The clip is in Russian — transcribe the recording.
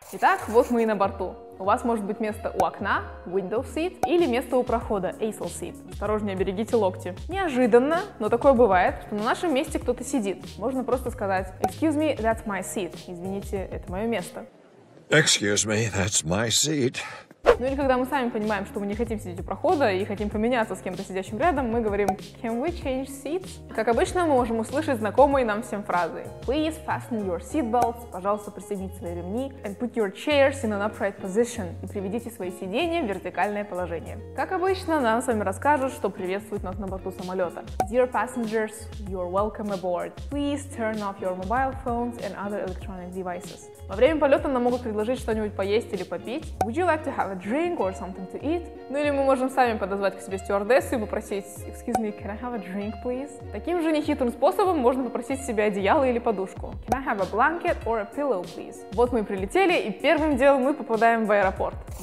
Итак, вот мы и на борту. У вас может быть место у окна, window seat, или место у прохода, aisle seat. Осторожнее, берегите локти. Неожиданно, но такое бывает, что на нашем месте кто-то сидит. Можно просто сказать excuse me, that's my seat. Извините, это мое место. Excuse me, that's my seat. Ну или когда мы сами понимаем, что мы не хотим сидеть у прохода и хотим поменяться с кем-то сидящим рядом, мы говорим can we change seats? Как обычно, мы можем услышать знакомые нам всем фразы. Please fasten your seatbelts. Пожалуйста, пристегните свои ремни. And put your chairs in an upright position. И приведите свои сиденья в вертикальное положение. Как обычно, нам с вами расскажут, что приветствует нас на борту самолета. Dear passengers, you're welcome aboard. Please turn off your mobile phones and other electronic devices. Во время полета нам могут предложить что-нибудь поесть или попить. Would you like to have a drink or something to eat? Ну или мы можем сами подозвать к себе стюардессу и попросить excuse me, can I have a drink, please? Таким же нехитрым способом можно попросить себе одеяло или подушку. Can I have a blanket or a pillow, please? Вот мы и прилетели, и первым делом мы попадаем в аэропорт.